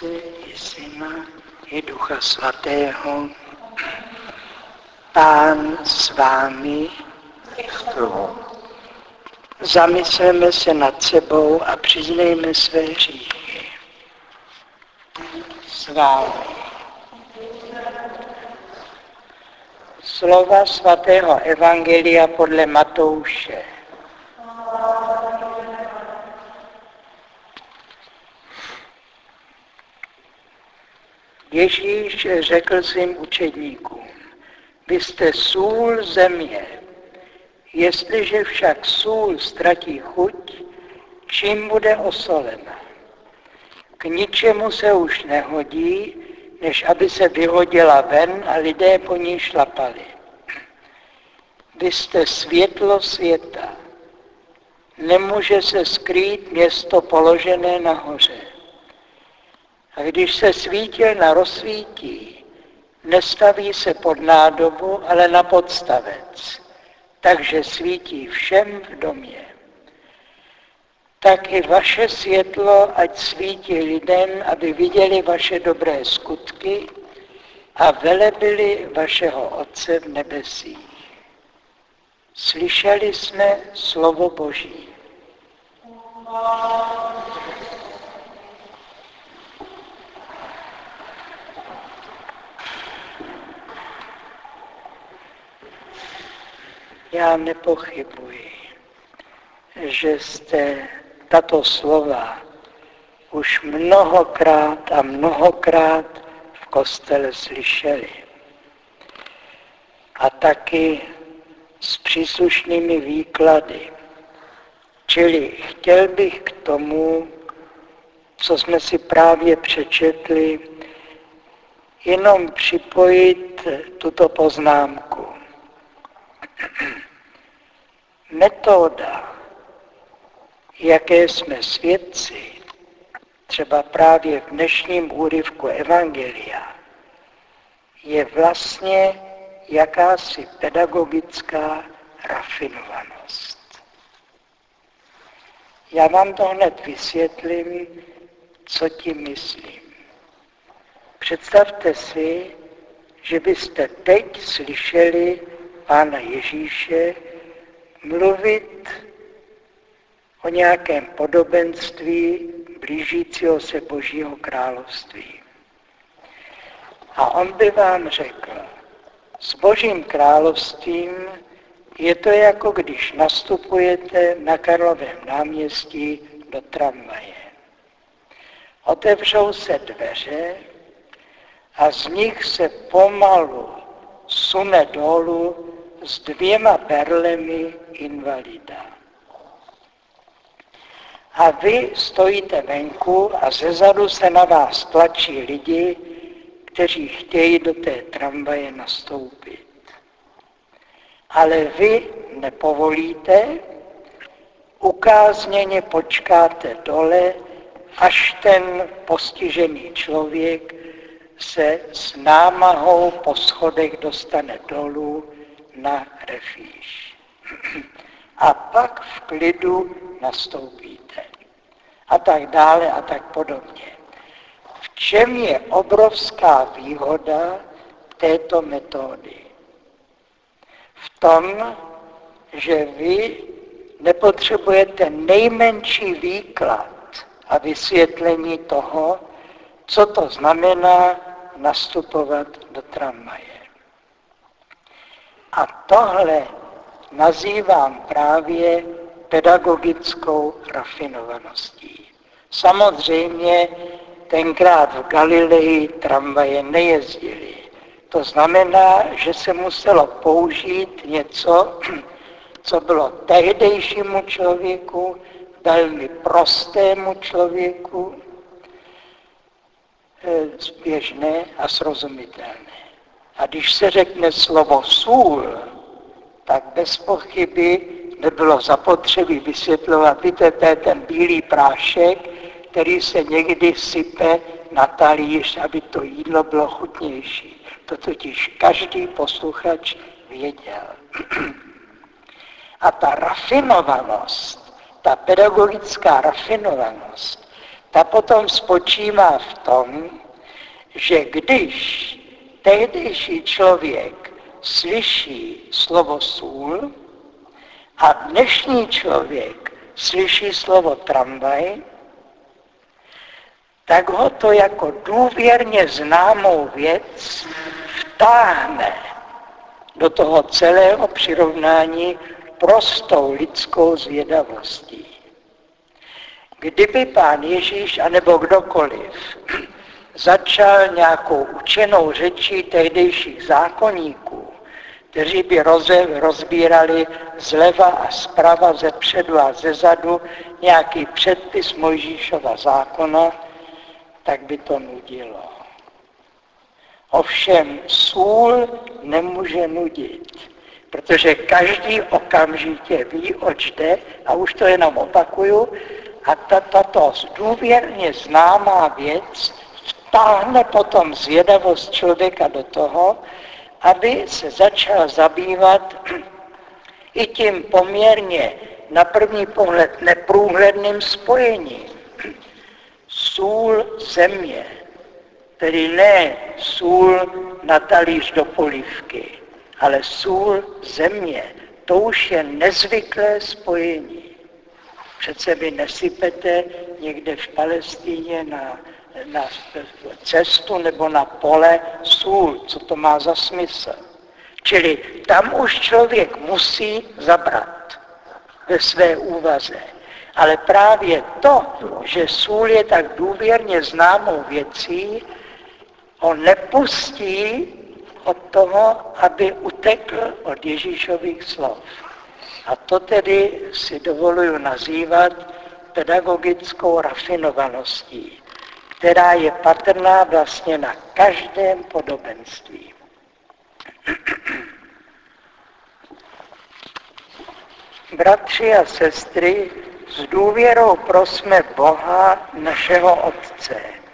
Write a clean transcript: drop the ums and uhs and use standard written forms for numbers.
Otce i Syna i Ducha Svatého. Pán s vámi. Zamysleme se nad sebou a přiznejme své hříchy. S vámi. Slova svatého Evangelia podle Matouše. Ježíš řekl svým učedníkům: vy jste sůl země. Jestliže však sůl ztratí chuť, čím bude osolena? K ničemu se už nehodí, než aby se vyhodila ven a lidé po ní šlapali. Vy jste světlo světa. Nemůže se skrýt město položené nahoře. A když se svítilna rozsvítí, nestaví se pod nádobu, ale na podstavec, takže svítí všem v domě. Tak i vaše světlo, ať svítí lidem, aby viděli vaše dobré skutky a velebili vašeho Otce v nebesích. Slyšeli jsme slovo Boží. Já nepochybuji, že jste tato slova už mnohokrát v kostele slyšeli. A taky s příslušnými výklady. Čili chtěl bych k tomu, co jsme si právě přečetli, jenom připojit tuto poznámku. Metoda, jaké jsme svědci, třeba právě v dnešním úryvku Evangelia, je vlastně jakási pedagogická rafinovanost. Já vám to hned vysvětlím, co tím myslím. Představte si, že byste teď slyšeli Pána Ježíše mluvit o nějakém podobenství blížícího se Božího království. A on by vám řekl, s Božím královstvím je to jako když nastupujete na Karlovém náměstí do tramvaje. Otevřou se dveře a z nich se pomalu sune dolů s 2 berlemi invalida. A vy stojíte venku a zezadu se na vás tlačí lidi, kteří chtějí do té tramvaje nastoupit. Ale vy nepovolíte, ukázněně počkáte dole, až ten postižený člověk se s námahou po schodech dostane dolů na refýž. A pak v klidu nastoupíte. A tak dále a tak podobně. V čem je obrovská výhoda této metody? V tom, že vy nepotřebujete nejmenší výklad a vysvětlení toho, co to znamená nastupovat do tramvaje. A tohle nazývám právě pedagogickou rafinovaností. Samozřejmě tenkrát v Galileji tramvaje nejezdily. To znamená, že se muselo použít něco, co bylo tehdejšímu člověku, velmi prostému člověku, běžné a srozumitelné. A když se řekne slovo sůl, tak bez pochyby nebylo zapotřebí vysvětlovat, víte, to je ten bílý prášek, který se někdy sype na talíř, aby to jídlo bylo chutnější. To totiž každý posluchač věděl. A ta rafinovanost, ta pedagogická rafinovanost, ta potom spočívá v tom, že když tehdejší člověk slyší slovo sůl a dnešní člověk slyší slovo tramvaj, tak ho to jako důvěrně známou věc vtáhne do toho celého přirovnání prostou lidskou zvědavostí. Kdyby Pán Ježíš, anebo kdokoliv, začal nějakou učenou řečí tehdejších zákonníků, kteří by rozbírali zleva a zprava, zepředu a zezadu nějaký předpis Mojžíšova zákona, tak by to nudilo. Ovšem sůl nemůže nudit, protože každý okamžitě ví, oč jde, a už to jenom opakuju, a tato důvěrně známá věc vtáhne potom zvědavost člověka do toho, aby se začal zabývat i tím poměrně na první pohled neprůhledným spojením. Sůl země, tedy ne sůl na talíř do polívky, ale sůl země, to už je nezvyklé spojení. Přece vy nesypete někde v Palestíně na cestu nebo na pole sůl, co to má za smysl. Čili tam už člověk musí zabrat ve své úvaze. Ale právě to, že sůl je tak důvěrně známou věcí, on nepustí od toho, aby utekl od Ježíšových slov. A to tedy si dovoluji nazývat pedagogickou rafinovaností, která je patrná vlastně na každém podobenství. Bratři a sestry, s důvěrou prosme Boha, našeho Otce,